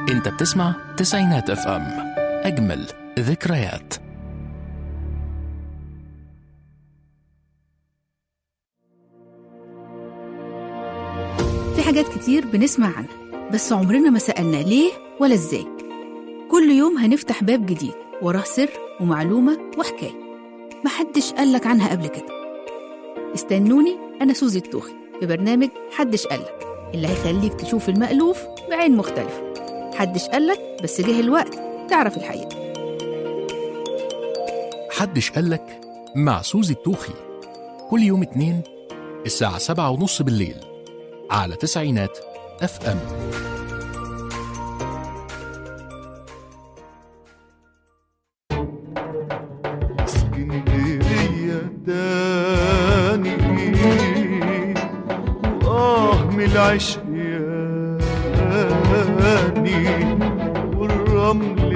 انت بتسمع تسعينات اف ام، اجمل ذكريات. في حاجات كتير بنسمع عنها بس عمرنا ما سألنا ليه ولا ازاي. كل يوم هنفتح باب جديد وراه سر ومعلومة وحكاية محدش قالك عنها قبل كده. استنوني أنا سوزي التوخي في برنامج حدش قالك، اللي هيخليك تشوف المألوف بعين مختلفة. حدش قالك بس جه الوقت تعرف الحقيقة. حدش قالك مع سوزي التوخي، كل يوم اثنين الساعة 7:30 بالليل على تسعينات اف ام. اسكندرية تاني من العشق ياني والرمل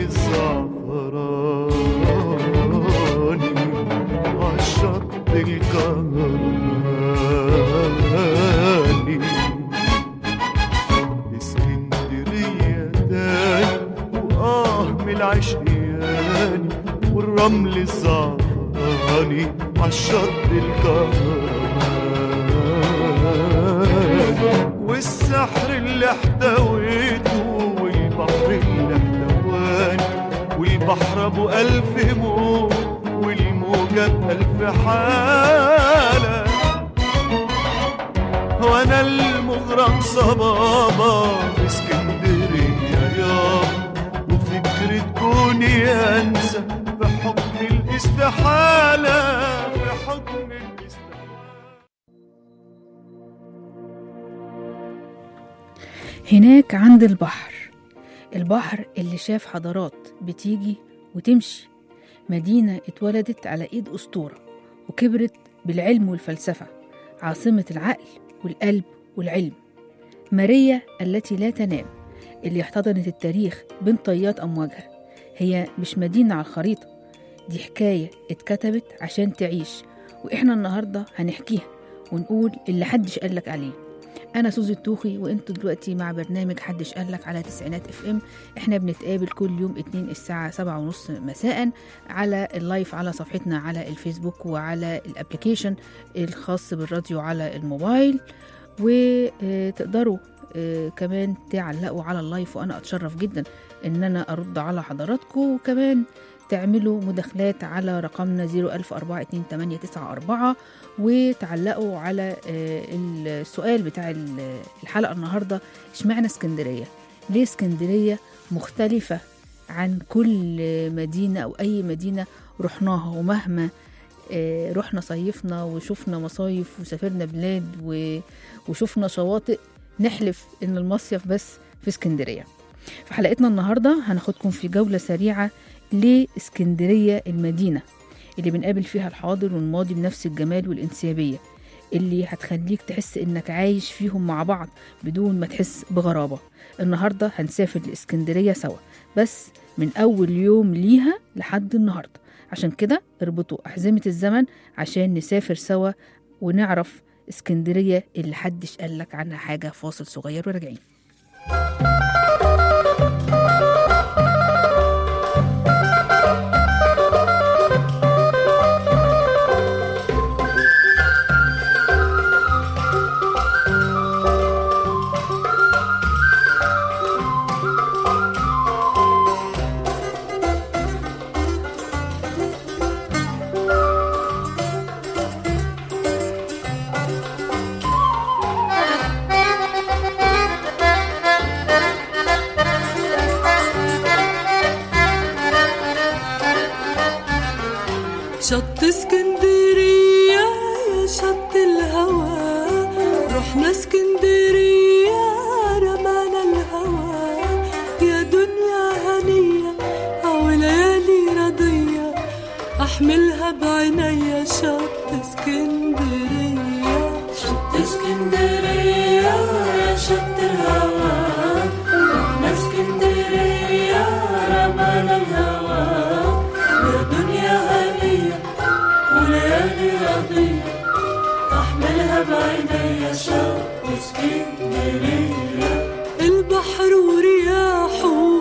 الزعفراني عالشط الكهرباني. اسكندرية تاني من العشق ياني والرمل الزعفراني عالشط الكهرباني والسحر اللي احتويته والبحر اللي احتواني والبحر ابو 1000 موج والموجة ب1000 حالة وانا المغرم صبابة في اسكندرية يابا وفكرة كوني انسى في حكم الاستحالة في حكم الاستحالة. هناك عند البحر اللي شاف حضارات بتيجي وتمشي، مدينة اتولدت على ايد أسطورة وكبرت بالعلم والفلسفة، عاصمة العقل والقلب والعلم. ماريا التي لا تنام، اللي احتضنت التاريخ بين طيات أمواجها. هي مش مدينة على الخريطة، دي حكاية اتكتبت عشان تعيش، وإحنا النهاردة هنحكيها ونقول اللي حدش قالك عليه. أنا سوزي التوخي وإنتوا دلوقتي مع برنامج حدش قالك على تسعينات اف ام. إحنا بنتقابل كل يوم اثنين الساعة 7:30 مساء على اللايف على صفحتنا على الفيسبوك وعلى الابليكيشن الخاص بالراديو على الموبايل، وتقدروا كمان تعلقوا على اللايف، وأنا أتشرف جدا إن أنا أرد على حضراتكم، وكمان تعملوا مداخلات على رقمنا 010422894 وتعلقوا على السؤال بتاع الحلقة النهاردة: اشمعنى اسكندرية؟ ليه اسكندرية مختلفة عن كل مدينة أو أي مدينة رحناها؟ ومهما رحنا صيفنا وشفنا مصايف وسافرنا بلاد وشفنا شواطئ، نحلف إن المصيف بس في اسكندرية. في حلقتنا النهاردة هناخدكم في جولة سريعة لإسكندرية، المدينة اللي بنقابل فيها الحاضر والماضي بنفس الجمال والإنسيابية، اللي هتخليك تحس إنك عايش فيهم مع بعض بدون ما تحس بغرابة. النهاردة هنسافر لإسكندرية سوا، بس من أول يوم ليها لحد النهاردة. عشان كده اربطوا أحزمة الزمن عشان نسافر سوا ونعرف إسكندرية اللي حدش قالك عنها حاجة. فاصل صغير وراجعين. شط اسكندرية يا شط الهوى، رحنا اسكندرية رمانا الهوى، يا دنيا هنية أو ليالي رضية أحملها بعينيا. شط اسكندرية، شط اسكندرية يا شط الهوى، رحنا اسكندرية رمانا الهوى، يا دنيا هنية وليالي رضية أحملها بعينيا. شط اسكندرية، البحر ورياحه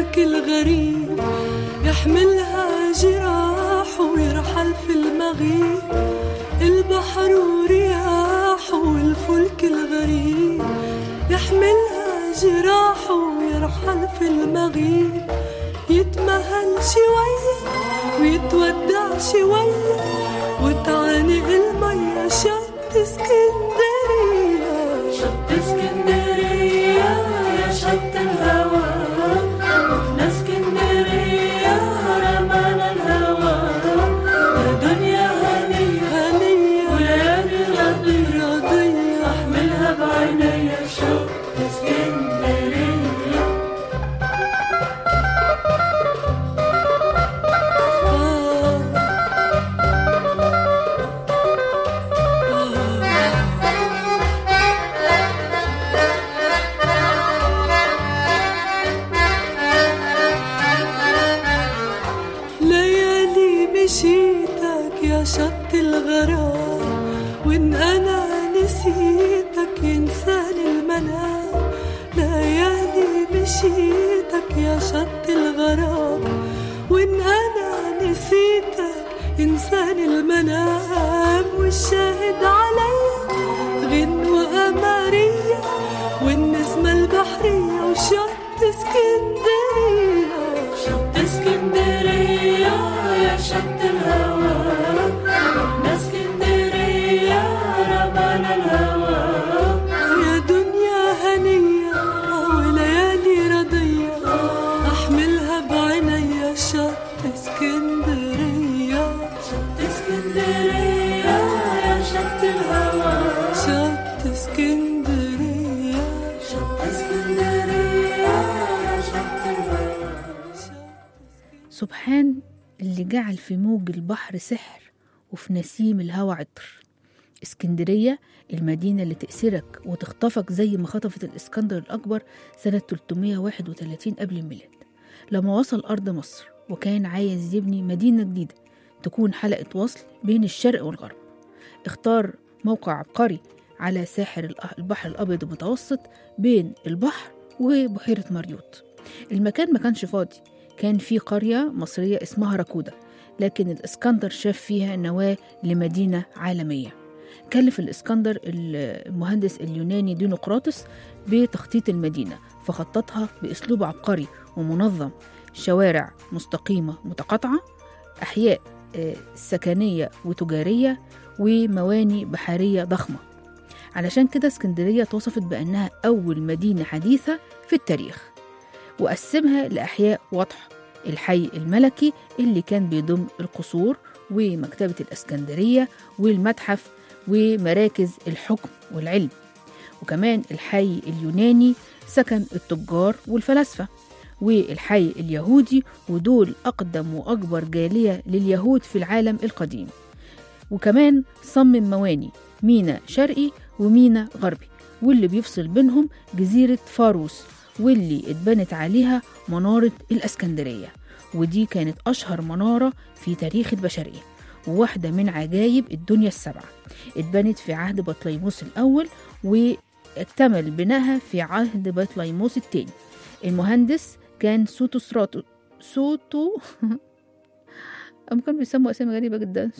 والفلك الغريب يحملها جراح ويرحل في المغيب. البحر ورياح والفلك الغريب يحملها جراح ويرحل في المغيب. يتمهل شوية ويتودع شوية وتعانق المية شط اسكندرية. شط اسكندرية يا شط الهوى رحنا اسكندرية رمانا الهوى. يا دنيا هنية هنية وليالي رضية رضية احملها بعيني شط اسكندرية. مشيتك يا شط الغرام وإن أنا نسيتك ينساني المنام. ليالي مشيتك يا شط الغرام وإن أنا نسيتك ينساني المنام. والشاهد عليا غنوة قمرية والنسمة البحرية وشط اسكندرية. شط اسكندرية يا شط الهوى رحنا اسكندرية رمانا الهوى. يا دنيا هنية وليالي رضية احملها بعيني شط اسكندرية. شط اسكندرية يا شط الهوى شط اسكندرية. شط اسكندرية يا شط الهوى. سبحان اللي جعل في موج البحر سحر وفي نسيم الهوى عطر. اسكندرية المدينة اللي تأسرك وتخطفك زي ما خطفت الإسكندر الأكبر سنة 331 قبل الميلاد لما وصل أرض مصر، وكان عايز يبني مدينة جديدة تكون حلقة وصل بين الشرق والغرب. اختار موقع عبقري على ساحل البحر الأبيض المتوسط بين البحر وبحيرة مريوط. المكان ما كانش فاضي، كان في قرية مصرية اسمها راكودا، لكن الإسكندر شاف فيها نواة لمدينة عالمية. كلف الإسكندر المهندس اليوناني ديموقراطس بتخطيط المدينة، فخططها بأسلوب عبقري ومنظم، شوارع مستقيمة متقاطعة، أحياء سكنية وتجارية، ومواني بحرية ضخمة. علشان كده اسكندرية توصفت بأنها أول مدينة حديثة في التاريخ، وقسمها لأحياء واضحة: الحي الملكي اللي كان بيضم القصور ومكتبة الإسكندرية والمتحف ومراكز الحكم والعلم، وكمان الحي اليوناني سكن التجار والفلاسفة، والحي اليهودي ودول أقدم وأكبر جالية لليهود في العالم القديم. وكمان صمم مواني، مينا شرقي ومينا غربي، واللي بيفصل بينهم جزيرة فاروس، واللي اتبنت عليها منارة الإسكندرية، ودي كانت أشهر منارة في تاريخ البشرية وواحدة من عجائب الدنيا السبعة. اتبنت في عهد بطليموس الأول واكتمل بناها في عهد بطليموس الثاني. المهندس كان سوتو كانوا بيسموا أسامي غريبة جدا،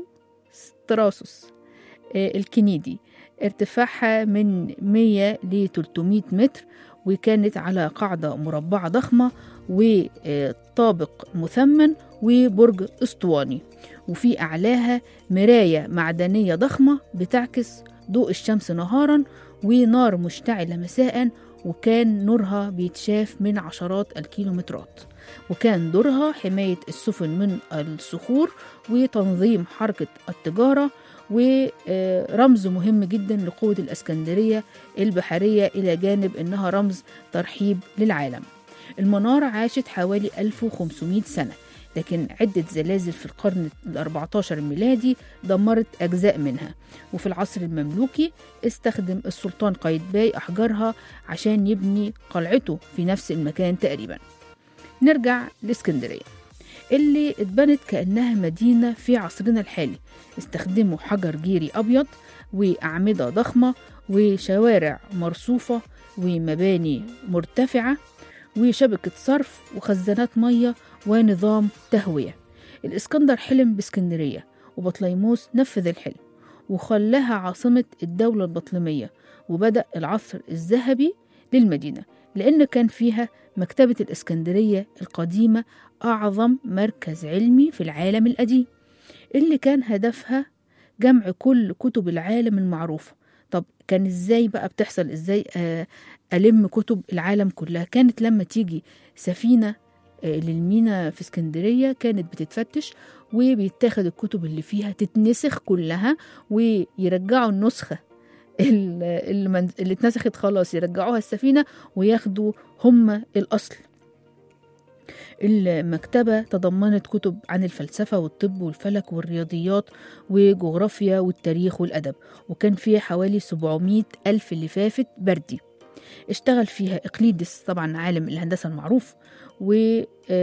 ستراسوس الكنيدي. ارتفاعها من 100 ل 300 متر، وكانت على قاعدة مربعة ضخمة وطابق مثمن وبرج اسطواني، وفي أعلاها مراية معدنية ضخمة بتعكس ضوء الشمس نهارا ونار مشتعلة مساء، وكان نورها بيتشاف من عشرات الكيلومترات. وكان دورها حماية السفن من الصخور وتنظيم حركة التجارة، ورمز مهم جدا لقوة الإسكندرية البحرية، إلى جانب أنها رمز ترحيب للعالم. المنارة عاشت حوالي 1500 سنة، لكن عدة زلازل في القرن ال14 الميلادي دمرت أجزاء منها. وفي العصر المملوكي استخدم السلطان قايتباي أحجارها عشان يبني قلعته في نفس المكان تقريبا. نرجع لإسكندرية اللي اتبنت كأنها مدينة في عصرنا الحالي. استخدموا حجر جيري أبيض وأعمدة ضخمة وشوارع مرصوفة ومباني مرتفعة، وشبكة صرف وخزانات مية ونظام تهوية. الإسكندر حلم باسكندرية، وبطليموس نفذ الحلم وخلاها عاصمة الدولة البطلمية، وبدأ العصر الذهبي للمدينة لأن كان فيها مكتبة الإسكندرية القديمة، أعظم مركز علمي في العالم القديم، اللي كان هدفها جمع كل كتب العالم المعروفة. طب كان إزاي بقى بتحصل؟ إزاي ألم كتب العالم كلها؟ كانت لما تيجي سفينة للمينا في اسكندرية كانت بتتفتش وبيتاخد الكتب اللي فيها تتنسخ كلها، ويرجعوا النسخة اللي اتنسخت خلاص يرجعوها السفينة وياخدوا هم الأصل. المكتبة تضمنت كتب عن الفلسفة والطب والفلك والرياضيات وجغرافيا والتاريخ والأدب، وكان فيها حوالي 700 ألف لفافة بردي. اشتغل فيها إقليدس طبعا عالم الهندسة المعروف، و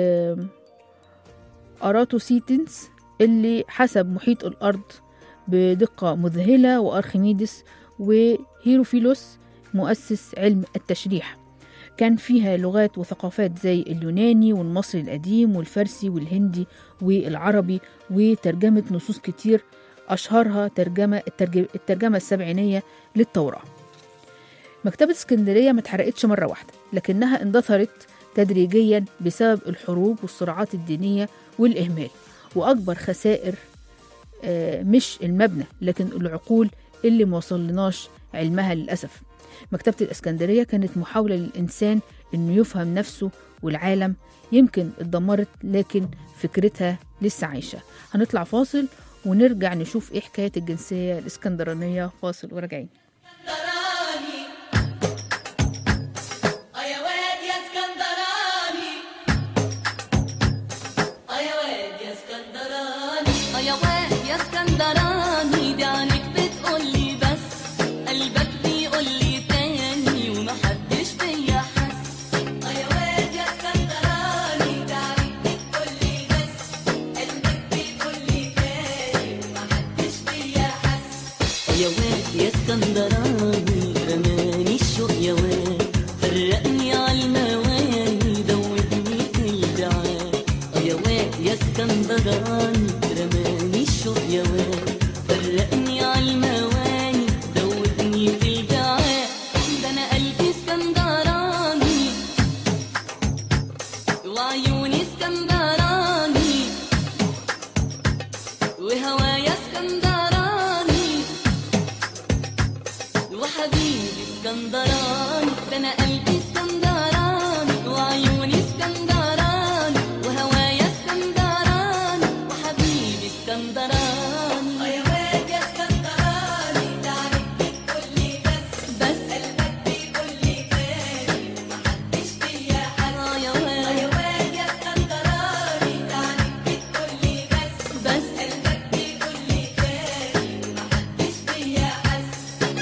أراتوسيتنس اللي حسب محيط الأرض بدقة مذهلة، وأرخميدس وهيروفيلوس مؤسس علم التشريح. كان فيها لغات وثقافات زي اليوناني والمصري القديم والفارسي والهندي والعربي، وترجمة نصوص كتير أشهرها الترجمة السبعينية للتوراة. مكتبة اسكندرية ما اتحرقتش مرة واحدة، لكنها اندثرت تدريجيا بسبب الحروب والصراعات الدينية والإهمال، وأكبر خسائر مش المبنى لكن العقول اللي موصلناش علمها للأسف. مكتبة الإسكندرية كانت محاولة للإنسان إنه يفهم نفسه والعالم، يمكن اتدمرت لكن فكرتها لسه عايشة. هنطلع فاصل ونرجع نشوف إيه حكاية الجنسية الإسكندرانية. فاصل وراجعين. اسكندراني رماني الشوق يا واد، فرقني عالمواني دوبني في البعاد. يا واد يا اسكندراني رماني الشوق يا واد، فرقني عالمواني دوبني في البعاد. ده انا قلبي اسكندراني وعيوني اسكندراني وهوايا اسكندراني وحبيبي اسكندراني. ده انا قلبي اسكندراني وعيوني اسكندراني وهوايا اسكندراني وحبيبي اسكندراني. يا واد يا اسكندراني ده عليك بتقول لي بس قلبك بيقول لي تاني ومحدش فيا حس. يا واد يا اسكندراني ده عليك بتقول لي بس قلبك بيقول لي تاني ومحدش فيا حس.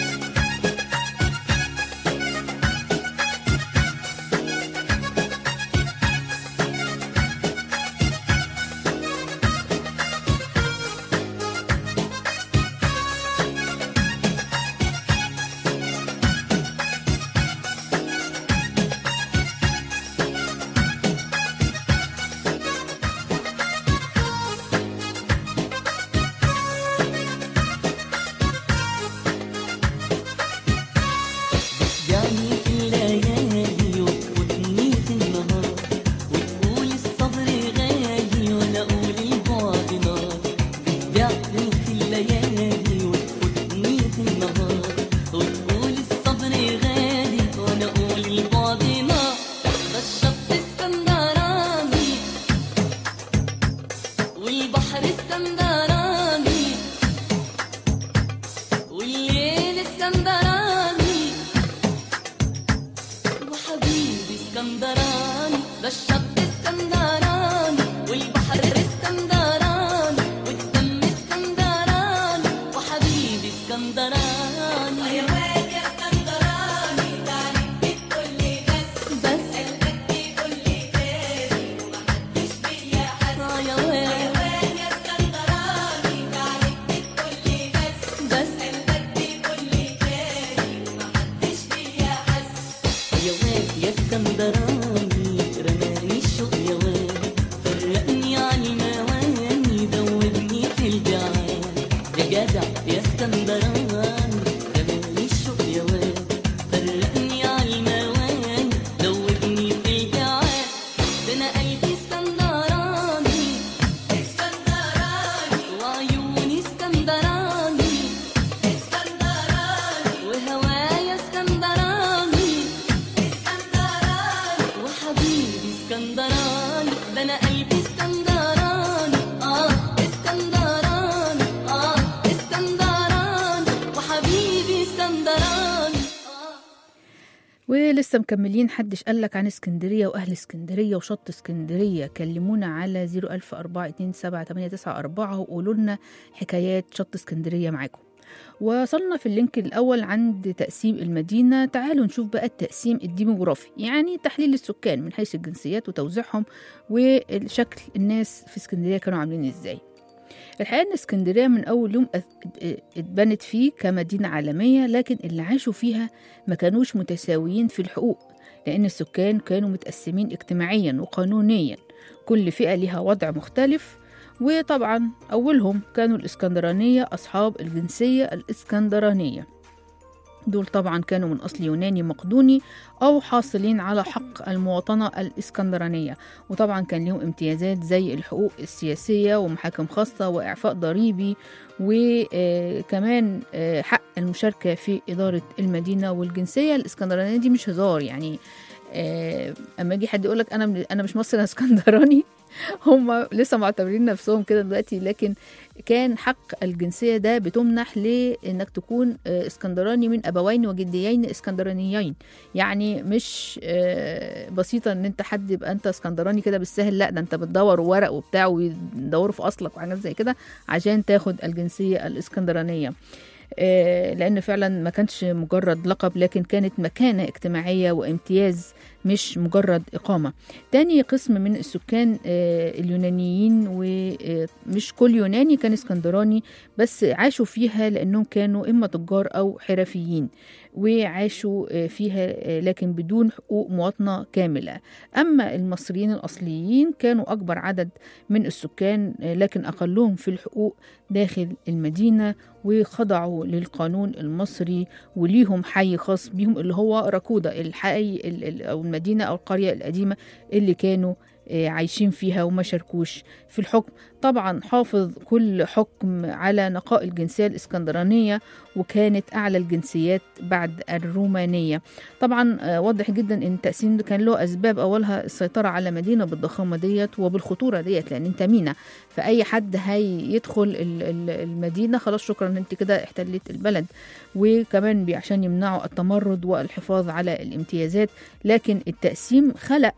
يعني في الليالي وتفوتني في النهار، وتقول الصبر غالي وانا اقول البعد نار. بتبيعني في الليالي وتفوتني في النهار، وتقول الصبر غالي وانا اقول البعد نار. ده الشط اسكندراني والبحر اسكندراني والليل اسكندراني وحبيبي اسكندراني. ده الشط اسكندراني والبحر اسكندراني والدم اسكندراني وحبيبي اسكندراني. يا واد يا اسكندراني ده عليك بتقول لي بس قلبك بيقول لي تاني ومحدش فيا حس. يا واد يا اسكندراني ده عليك بتقول لي بس قلبك بيقول لي تاني ومحدش فيا حس. يا واد يا اسكندراني ولسه مكملين. حدش قالك عن اسكندرية وأهل اسكندرية وشط اسكندرية؟ كلمونا على 010427894 وقولوا لنا حكايات شط اسكندرية معاكم. وصلنا في اللينك الأول عند تقسيم المدينة. تعالوا نشوف بقى التقسيم الديموغرافي، يعني تحليل السكان من حيث الجنسيات وتوزيعهم والشكل الناس في اسكندرية كانوا عاملين ازاي. الحقيقة ان اسكندرية من أول يوم اتبنت فيه كمدينة عالمية، لكن اللي عاشوا فيها ما كانوش متساويين في الحقوق، لأن السكان كانوا متقسمين اجتماعيا وقانونيا، كل فئة لها وضع مختلف. وطبعا أولهم كانوا الإسكندرانية أصحاب الجنسية الإسكندرانية، دول طبعا كانوا من أصل يوناني مقدوني أو حاصلين على حق المواطنة الإسكندرانية، وطبعا كان لهم امتيازات زي الحقوق السياسية ومحاكم خاصة وإعفاء ضريبي، وكمان حق المشاركة في إدارة المدينة. والجنسية الإسكندرانية دي مش هزار، يعني أما يجي حد يقولك أنا مش مصري، أنا اسكندراني، هم لسه معتبرين نفسهم كده دلوقتي، لكن كان حق الجنسية ده بتمنح لأنك تكون اسكندراني من أبوين وجديين اسكندرانيين، يعني مش بسيطة ان انت حد يبقى انت اسكندراني كده بالسهل، لا ده انت بتدور ورق وبتاع ويدوروا في أصلك وحاجات زي كده عشان تاخد الجنسية الاسكندرانية. لأن فعلا ما كانش مجرد لقب، لكن كانت مكانة اجتماعية وامتياز مش مجرد إقامة. تاني قسم من السكان اليونانيين، ومش كل يوناني كان اسكندراني، بس عاشوا فيها لأنهم كانوا إما تجار أو حرفيين، وعاشوا فيها لكن بدون حقوق مواطنة كاملة. أما المصريين الأصليين كانوا أكبر عدد من السكان، لكن أقلهم في الحقوق داخل المدينة، وخضعوا للقانون المصري، وليهم حي خاص بيهم اللي هو راكودا، الحي أو المدينة أو القرية القديمة اللي كانوا عايشين فيها وما شاركوش في الحكم. طبعا حافظ كل حكم على نقاء الجنسية الإسكندرانية، وكانت أعلى الجنسيات بعد الرومانية. طبعا واضح جدا أن التقسيم ده كان له أسباب، أولها السيطرة على مدينة بالضخامة ديت وبالخطورة ديت، لأن انت مينا، فأي حد هيدخل المدينة خلاص شكرا انت كده احتلت البلد. وكمان عشان يمنعوا التمرد والحفاظ على الامتيازات. لكن التقسيم خلق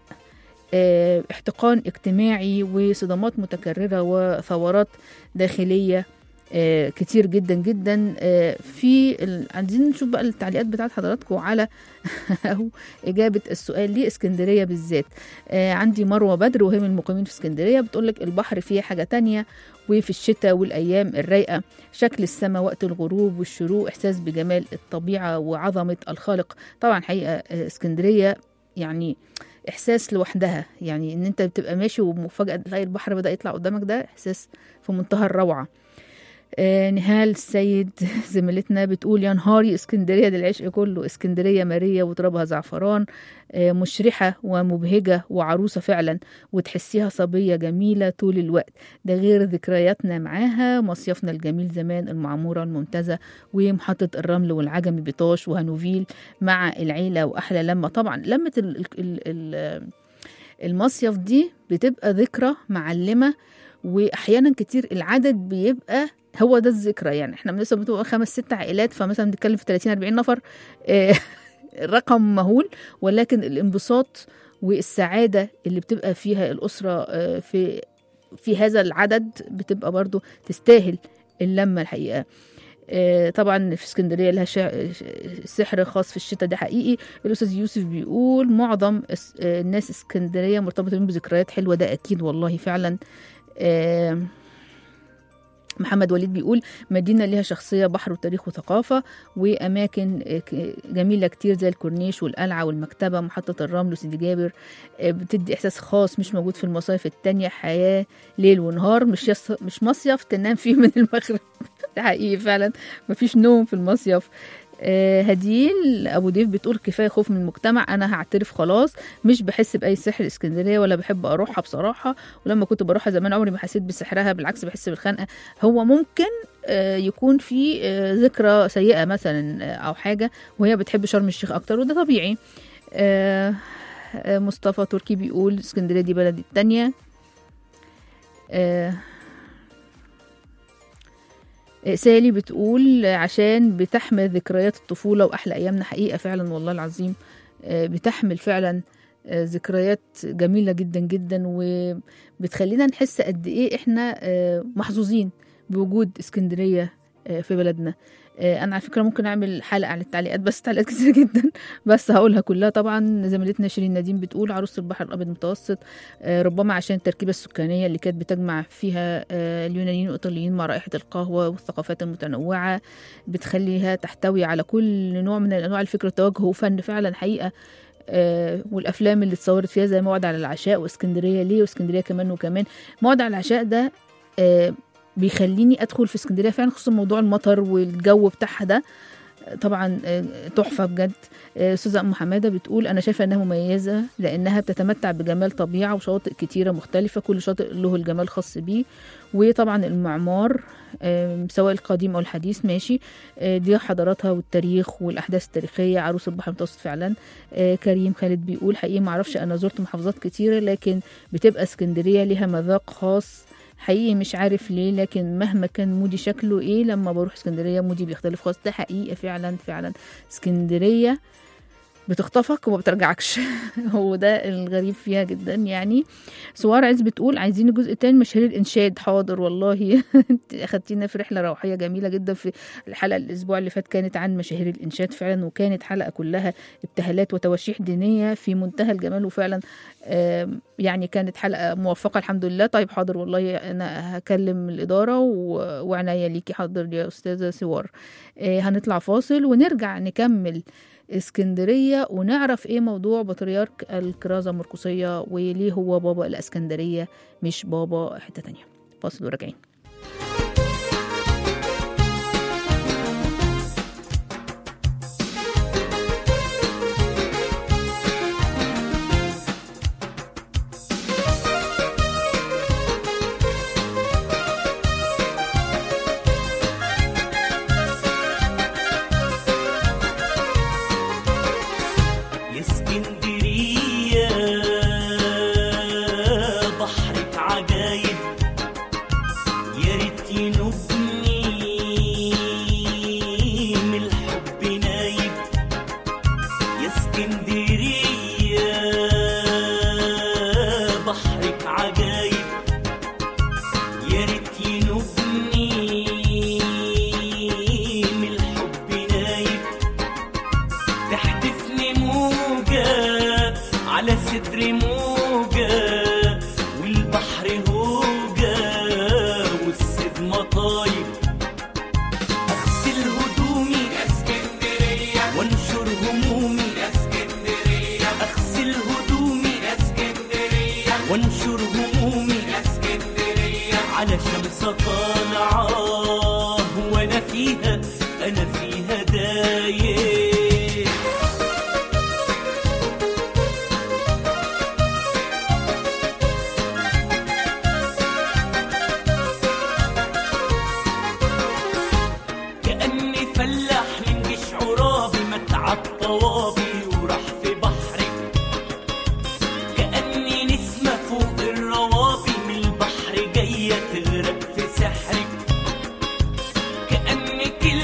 احتقان اجتماعي وصدمات متكررة وثورات داخلية كتير جدا جدا. عايزين نشوف بقى التعليقات بتاعت حضراتكم على أو إجابة السؤال ليه اسكندرية بالذات. عندي مروة بدر وهي من المقيمين في اسكندرية، بتقولك البحر فيه حاجة تانية، وفي الشتاء والأيام الرايقة شكل السماء وقت الغروب والشروق، إحساس بجمال الطبيعة وعظمة الخالق. طبعا حقيقة اسكندرية يعني إحساس لوحدها، يعني إن أنت بتبقى ماشي ومفاجأة تلاقي البحر بدأ يطلع قدامك، ده إحساس في منتهى الروعة. نهال السيد زميلتنا بتقول يا نهاري اسكندرية دي العشق كله، اسكندرية مارية وترابها زعفران، مشرحة ومبهجة وعروسة فعلا، وتحسيها صبية جميلة طول الوقت، ده غير ذكرياتنا معاها، مصيفنا الجميل زمان، المعمورة الممتازة، ومحطة الرمل والعجمي بطاش وهانوفيل مع العيلة، وأحلى لما طبعا لمة المصيف دي بتبقى ذكرى معلمة، وأحيانا كتير العدد بيبقى هو ده الذكرى، يعني احنا مثلا بتبقى 5-6 عائلات، فمثلا بنتكلم في 30-40 نفر، رقم مهول، ولكن الانبساط والسعادة اللي بتبقى فيها الأسرة في هذا العدد بتبقى برضو تستاهل اللمة الحقيقة. طبعا في اسكندرية لها سحر خاص في الشتاء، ده حقيقي. الأستاذ يوسف بيقول معظم الناس اسكندرية مرتبطة بذكريات حلوة، ده أكيد والله فعلا. محمد وليد بيقول مدينة لها شخصية، بحر وتاريخ وثقافة وأماكن جميلة كتير زي الكورنيش والقلعة والمكتبة، محطة الرمل وسيدي جابر، بتدي إحساس خاص مش موجود في المصايف التانية، حياة ليل ونهار، مش مصيف تنام فيه من المغرب. ده حقيقي فعلا مفيش نوم في المصيف. هديل أبو ضيف بتقول كفاية خوف من المجتمع، أنا هعترف خلاص مش بحس بأي سحر اسكندرية ولا بحب أروحها بصراحة، ولما كنت بروحها زمان عمري ما حسيت بسحرها، بالعكس بحس بالخنقة. هو ممكن يكون في ذكرى سيئة مثلا أو حاجة، وهي بتحب شرم الشيخ أكتر، وده طبيعي. مصطفى تركي بيقول اسكندرية دي بلدي التانية. سالي بتقول عشان بتحمل ذكريات الطفولة وأحلى أيامنا، حقيقة فعلا والله العظيم بتحمل فعلا ذكريات جميلة جدا جدا، وبتخلينا نحس قد ايه احنا محظوظين بوجود اسكندرية في بلدنا. انا على فكره ممكن اعمل حلقه عن التعليقات، بس تعليقات كتير جدا، بس هقولها كلها. طبعا زميلتنا شيرين نديم بتقول عروس البحر الابيض المتوسط، ربما عشان التركيبه السكانيه اللي كانت بتجمع فيها اليونانيين والايطاليين مع رائحه القهوه والثقافات المتنوعه، بتخليها تحتوي على كل نوع من انواع الفكر والتوجه وفن فعلا حقيقه. والافلام اللي اتصورت فيها زي موعد على العشاء واسكندريه ليه، واسكندريه كمان وكمان. موعد على العشاء ده بيخليني ادخل في اسكندريه فعلا، خصوصا موضوع المطر والجو بتاعها ده طبعا تحفه بجد. استاذه ام حماده بتقول انا شايفه انها مميزه لانها بتتمتع بجمال طبيعه وشواطئ كتيره مختلفه، كل شاطئ له الجمال الخاص بيه. وطبعا المعمار سواء القديم او الحديث ماشي، دي حضاراتها والتاريخ والاحداث التاريخيه. عروس البحر المتوسط فعلا. كريم خالد بيقول حقيقي ما اعرفش، انا زرت محافظات كتيره لكن بتبقى اسكندريه لها مذاق خاص حقيقي، مش عارف ليه، لكن مهما كان مودي شكله ايه لما بروح اسكندريه مودي بيختلف خالص. ده حقيقه فعلا فعلا، اسكندريه بتخطفك وما بترجعكش هو ده الغريب فيها جدا يعني. سوار عز بتقول عايزين الجزء الثاني مشاهير الانشاد. حاضر والله انت اخدتينا في رحله روحيه جميله جدا. في الحلقه الاسبوع اللي فات كانت عن مشاهير الانشاد فعلا، وكانت حلقه كلها ابتهالات وتواشيح دينيه في منتهى الجمال، وفعلا يعني كانت حلقه موفقه الحمد لله. طيب حاضر والله انا هكلم الاداره وعناية ليكي. حاضر يا استاذه سوار. هنطلع فاصل ونرجع نكمل اسكندرية ونعرف ايه موضوع بطريرك الكرازة المرقسية وليه هو بابا الاسكندرية مش بابا حتة تانية. فاصل وراجعين. كأني كل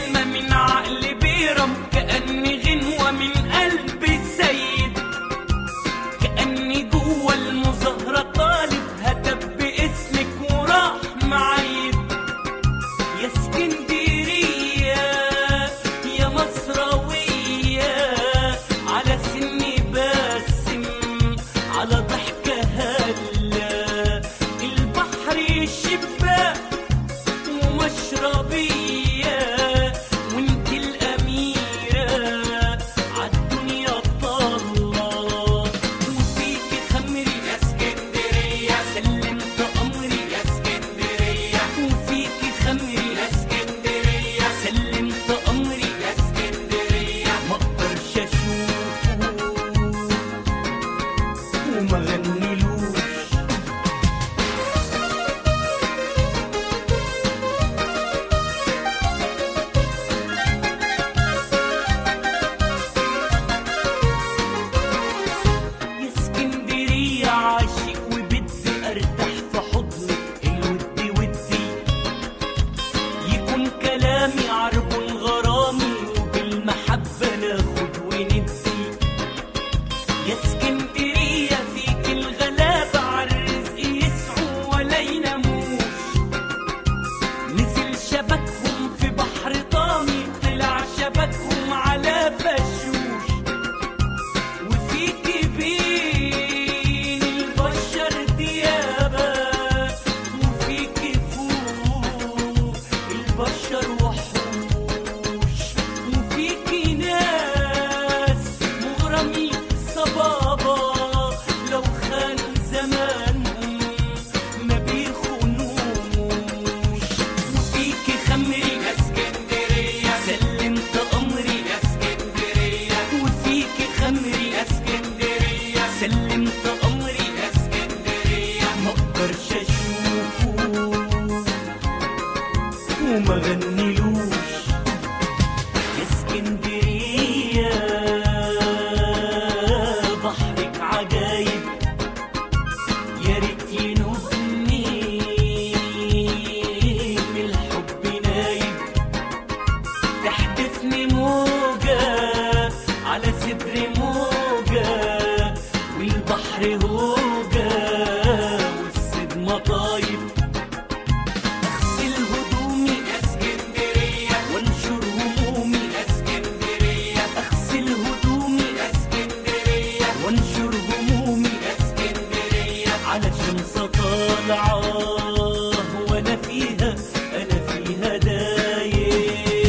والصبر موجة والبحر هوجة والصيد مطايب. أغسل هدومي يا اسكندرية وانشر همومي يا اسكندرية. أغسل هدومي يا اسكندرية وانشر همومي يا اسكندرية. على شمس طالعة وانا فيها دايب.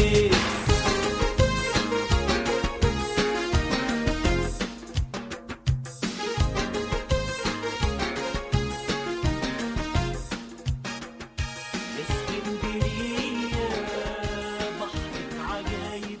اسكندرية بحرك عجايب.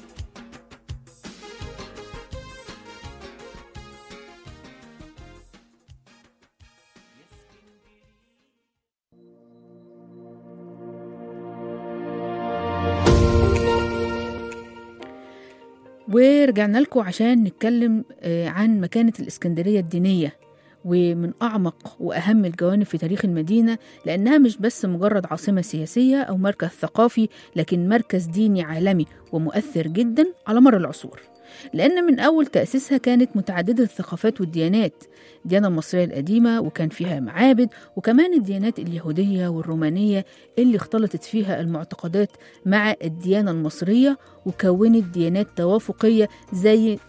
ورجعنا لكم عشان نتكلم عن مكانة الإسكندرية الدينية، ومن أعمق وأهم الجوانب في تاريخ المدينة، لأنها مش بس مجرد عاصمة سياسية أو مركز ثقافي، لكن مركز ديني عالمي ومؤثر جدا على مر العصور. لأن من أول تأسيسها كانت متعددة الثقافات والديانات، الديانة المصرية القديمة وكان فيها معابد، وكمان الديانات اليهودية والرومانية اللي اختلطت فيها المعتقدات مع الديانة المصرية وكونت ديانات توافقية زي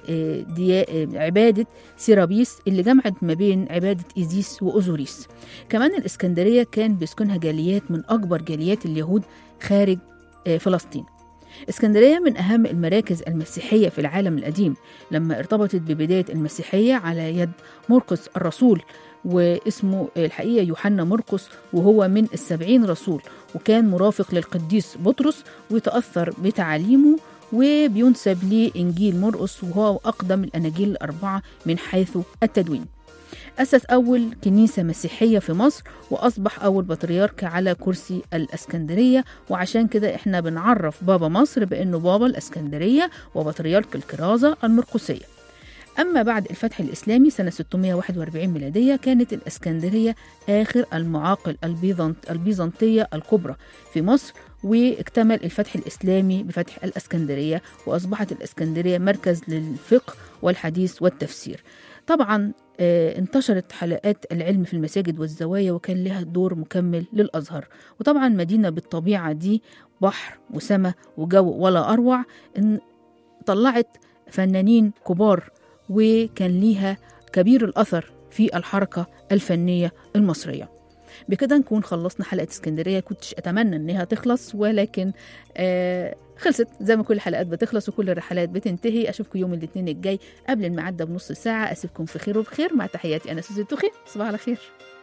عبادة سيرابيس اللي جمعت ما بين عبادة إيزيس وأوزوريس. كمان الإسكندرية كان بيسكنها جاليات من أكبر جاليات اليهود خارج فلسطين. اسكندرية من أهم المراكز المسيحية في العالم القديم، لما ارتبطت ببداية المسيحية على يد مرقس الرسول، واسمه الحقيقة يوحنا مرقس، وهو من 70 رسول، وكان مرافق للقديس بطرس وتأثر بتعاليمه، وبينسب ليه إنجيل مرقس وهو أقدم الأناجيل الأربعة من حيث التدوين. أسس أول كنيسة مسيحية في مصر، وأصبح أول بطريرك على كرسي الإسكندرية، وعشان كده إحنا بنعرف بابا مصر بأنه بابا الإسكندرية وبطريرك الكرازة المرقسية. أما بعد الفتح الإسلامي سنة 641 ميلادية كانت الإسكندرية آخر المعاقل البيزنطية الكبرى في مصر، واكتمل الفتح الإسلامي بفتح الإسكندرية، وأصبحت الإسكندرية مركز للفقه والحديث والتفسير. طبعا انتشرت حلقات العلم في المساجد والزوايا، وكان لها دور مكمل للأزهر. وطبعا مدينة بالطبيعة دي، بحر وسماء وجو ولا أروع، إن طلعت فنانين كبار، وكان ليها كبير الأثر في الحركة الفنية المصرية. بكده نكون خلصنا حلقة اسكندرية. كنتش أتمنى أنها تخلص، ولكن خلصت زي ما كل الحلقات بتخلص وكل الرحلات بتنتهي. أشوفكم يوم الاثنين الجاي قبل الميعاد بنص ساعة. أسيبكم في خير وبخير، مع تحياتي أنا سوزي التوخي. صباح على خير.